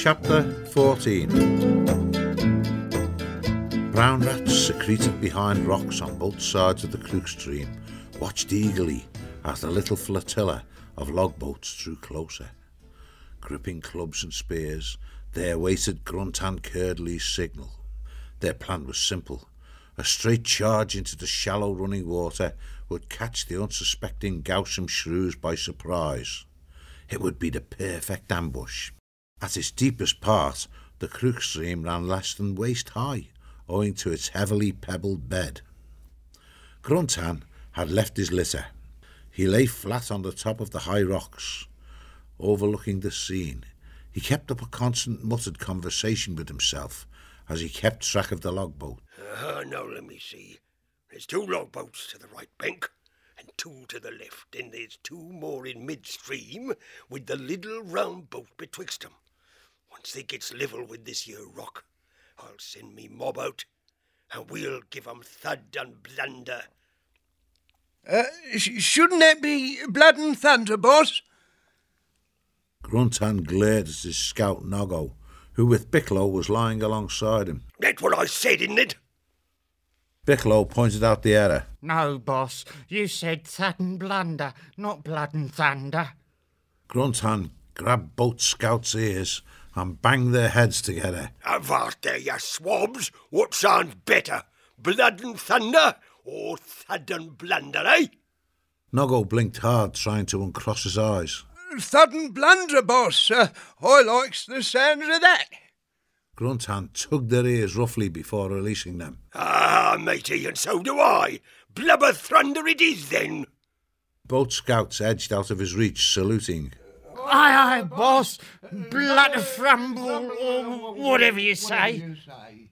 Chapter 14. Brown rats, secreted behind rocks on both sides of the Crook stream, watched eagerly as the little flotilla of logboats drew closer. Gripping clubs and spears, they awaited Grunt and Curdley's signal. Their plan was simple. A straight charge into the shallow running water would catch the unsuspecting Gowsham shrews by surprise. It would be the perfect ambush. At its deepest part, the Crook stream ran less than waist high, owing to its heavily pebbled bed. Gruntan had left his litter. He lay flat on the top of the high rocks, overlooking the scene. He kept up a constant muttered conversation with himself as he kept track of the logboat. Now let me see. There's 2 logboats to the right bank and 2 to the left, and there's 2 more in midstream with the little round boat betwixt 'em. Once they gets level with this here rock, I'll send me mob out and we'll give 'em thud and blunder. Shouldn't that be blood and thunder, boss? Gruntan glared at his scout Noggo, who with Bicklow was lying alongside him. That's what I said, isn't it? Bicklow pointed out the error. No, boss. You said thud and blunder, not blood and thunder. Gruntan grabbed both scouts' ears and banged their heads together. Avart there, you swabs. What sounds better, blood and thunder or thud and blunder, eh? Noggo blinked hard, trying to uncross his eyes. Thud and blunder, boss. I likes the sound of that. Gruntan tugged their ears roughly before releasing them. Ah, matey, and so do I. Blubber thunder it is, then. Both scouts edged out of his reach, saluting. Aye, aye, boss. Blood frumble, or whatever you say.